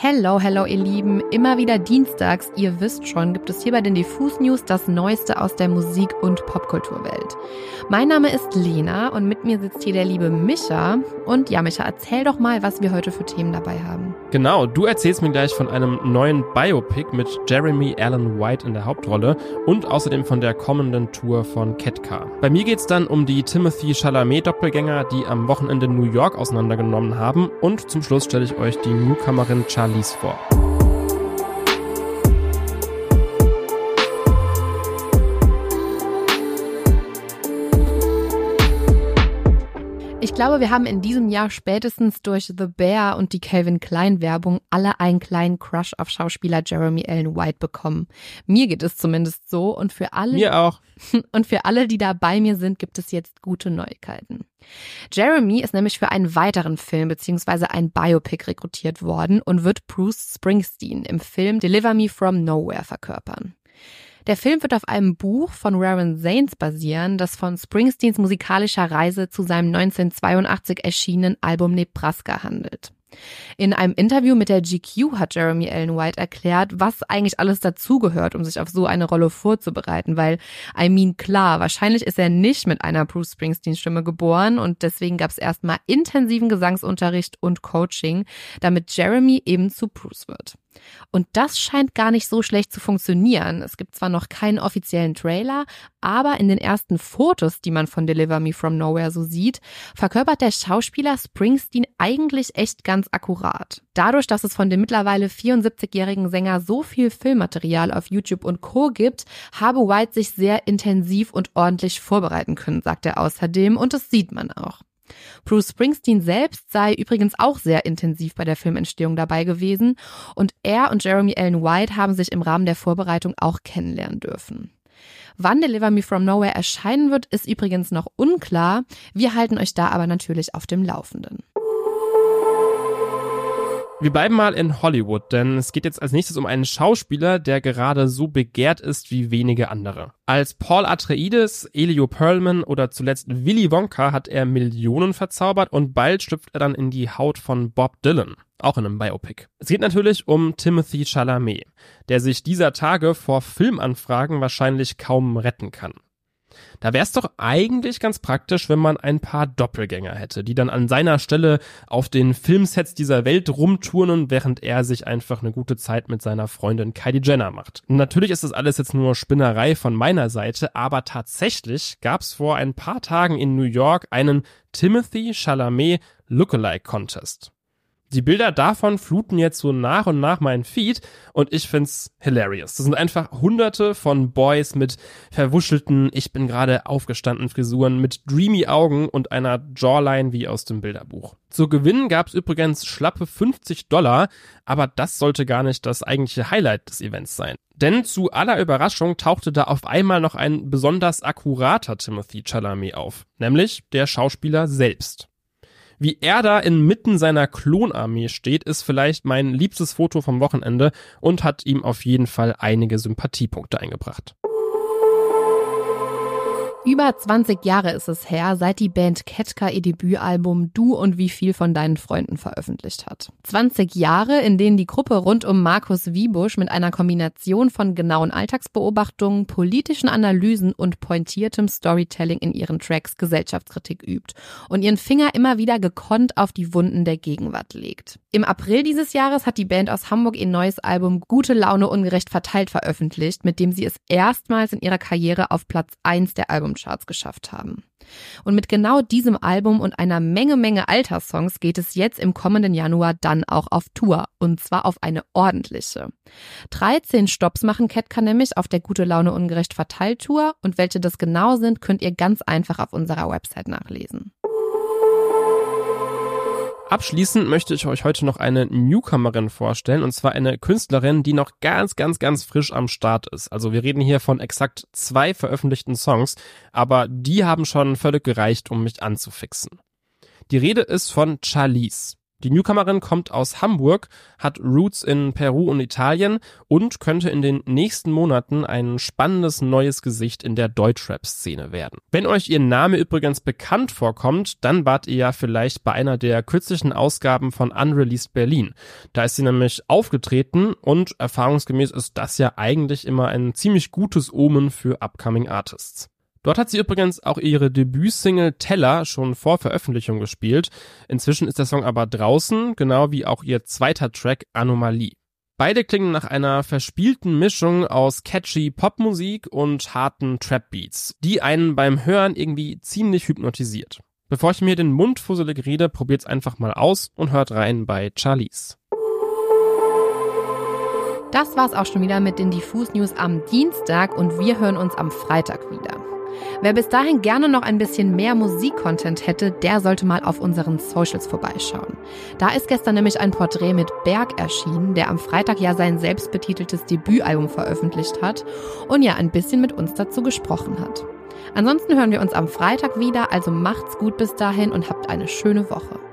Hello, ihr Lieben. Immer wieder dienstags, ihr wisst schon, gibt es hier bei den Diffus News das Neueste aus der Musik- und Popkulturwelt. Mein Name ist Lena und mit mir sitzt hier der liebe Micha. Und ja, Micha, erzähl doch mal, was wir heute für Themen dabei haben. Genau, du erzählst mir gleich von einem neuen Biopic mit Jeremy Allen White in der Hauptrolle und außerdem von der kommenden Tour von Ketka. Bei mir geht's dann um die Timothée Chalamet-Doppelgänger, die am Wochenende New York auseinandergenommen haben. Und zum Schluss stelle ich euch die Newcomerin Charlize vor. Ich glaube, wir haben in diesem Jahr spätestens durch The Bear und die Calvin Klein Werbung alle einen kleinen Crush auf Schauspieler Jeremy Allen White bekommen. Mir geht es zumindest so und für alle. Mir auch. Und für alle, die da bei mir sind, gibt es jetzt gute Neuigkeiten. Jeremy ist nämlich für einen weiteren Film bzw. ein Biopic rekrutiert worden und wird Bruce Springsteen im Film Deliver Me From Nowhere verkörpern. Der Film wird auf einem Buch von Warren Zanes basieren, das von Springsteens musikalischer Reise zu seinem 1982 erschienenen Album Nebraska handelt. In einem Interview mit der GQ hat Jeremy Allen White erklärt, was eigentlich alles dazugehört, um sich auf so eine Rolle vorzubereiten, weil, klar, wahrscheinlich ist er nicht mit einer Bruce Springsteen-Stimme geboren und deswegen gab es erstmal intensiven Gesangsunterricht und Coaching, damit Jeremy eben zu Bruce wird. Und das scheint gar nicht so schlecht zu funktionieren. Es gibt zwar noch keinen offiziellen Trailer, aber in den ersten Fotos, die man von Deliver Me From Nowhere so sieht, verkörpert der Schauspieler Springsteen eigentlich echt ganz akkurat. Dadurch, dass es von dem mittlerweile 74-jährigen Sänger so viel Filmmaterial auf YouTube und Co. gibt, habe White sich sehr intensiv und ordentlich vorbereiten können, sagt er außerdem, und das sieht man auch. Bruce Springsteen selbst sei übrigens auch sehr intensiv bei der Filmentstehung dabei gewesen und er und Jeremy Allen White haben sich im Rahmen der Vorbereitung auch kennenlernen dürfen. Wann Deliver Me From Nowhere erscheinen wird, ist übrigens noch unklar. Wir halten euch da aber natürlich auf dem Laufenden. Wir bleiben mal in Hollywood, denn es geht jetzt als nächstes um einen Schauspieler, der gerade so begehrt ist wie wenige andere. Als Paul Atreides, Elio Perlman oder zuletzt Willy Wonka hat er Millionen verzaubert und bald schlüpft er dann in die Haut von Bob Dylan, auch in einem Biopic. Es geht natürlich um Timothée Chalamet, der sich dieser Tage vor Filmanfragen wahrscheinlich kaum retten kann. Da wäre es doch eigentlich ganz praktisch, wenn man ein paar Doppelgänger hätte, die dann an seiner Stelle auf den Filmsets dieser Welt rumturnen, während er sich einfach eine gute Zeit mit seiner Freundin Kylie Jenner macht. Und natürlich ist das alles jetzt nur Spinnerei von meiner Seite, aber tatsächlich gab es vor ein paar Tagen in New York einen Timothée Chalamet Lookalike Contest. Die Bilder davon fluten jetzt so nach und nach meinen Feed und ich find's hilarious. Das sind einfach hunderte von Boys mit verwuschelten, ich bin gerade aufgestanden Frisuren, mit dreamy Augen und einer Jawline wie aus dem Bilderbuch. Zu gewinnen gab's übrigens schlappe $50, aber das sollte gar nicht das eigentliche Highlight des Events sein. Denn zu aller Überraschung tauchte da auf einmal noch ein besonders akkurater Timothée Chalamet auf, nämlich der Schauspieler selbst. Wie er da inmitten seiner Klonarmee steht, ist vielleicht mein liebstes Foto vom Wochenende und hat ihm auf jeden Fall einige Sympathiepunkte eingebracht. Über 20 Jahre ist es her, seit die Band Ketka ihr Debütalbum Du und wie viel von deinen Freunden veröffentlicht hat. 20 Jahre, in denen die Gruppe rund um Markus Wiebusch mit einer Kombination von genauen Alltagsbeobachtungen, politischen Analysen und pointiertem Storytelling in ihren Tracks Gesellschaftskritik übt und ihren Finger immer wieder gekonnt auf die Wunden der Gegenwart legt. Im April dieses Jahres hat die Band aus Hamburg ihr neues Album Gute Laune ungerecht verteilt veröffentlicht, mit dem sie es erstmals in ihrer Karriere auf Platz 1 der Albumcharts geschafft haben. Und mit genau diesem Album und einer Menge alter Songs geht es jetzt im kommenden Januar dann auch auf Tour. Und zwar auf eine ordentliche. 13 Stopps machen Ketka nämlich auf der Gute Laune ungerecht verteilt Tour. Und welche das genau sind, könnt ihr ganz einfach auf unserer Website nachlesen. Abschließend möchte ich euch heute noch eine Newcomerin vorstellen, und zwar eine Künstlerin, die noch ganz frisch am Start ist. Also wir reden hier von exakt 2 veröffentlichten Songs, aber die haben schon völlig gereicht, um mich anzufixen. Die Rede ist von Charlize. Die Newcomerin kommt aus Hamburg, hat Roots in Peru und Italien und könnte in den nächsten Monaten ein spannendes neues Gesicht in der Deutschrap-Szene werden. Wenn euch ihr Name übrigens bekannt vorkommt, dann wart ihr ja vielleicht bei einer der kürzlichen Ausgaben von Unreleased Berlin. Da ist sie nämlich aufgetreten und erfahrungsgemäß ist das ja eigentlich immer ein ziemlich gutes Omen für Upcoming Artists. Dort hat sie übrigens auch ihre Debütsingle Teller schon vor Veröffentlichung gespielt. Inzwischen ist der Song aber draußen, genau wie auch ihr zweiter Track Anomalie. Beide klingen nach einer verspielten Mischung aus catchy Popmusik und harten Trap-Beats, die einen beim Hören irgendwie ziemlich hypnotisiert. Bevor ich mir den Mund fusselig rede, probiert's einfach mal aus und hört rein bei Charlize. Das war's auch schon wieder mit den Diffus News am Dienstag und wir hören uns am Freitag wieder. Wer bis dahin gerne noch ein bisschen mehr Musikcontent hätte, der sollte mal auf unseren Socials vorbeischauen. Da ist gestern nämlich ein Porträt mit Berg erschienen, der am Freitag ja sein selbstbetiteltes Debütalbum veröffentlicht hat und ja ein bisschen mit uns dazu gesprochen hat. Ansonsten hören wir uns am Freitag wieder, also macht's gut bis dahin und habt eine schöne Woche.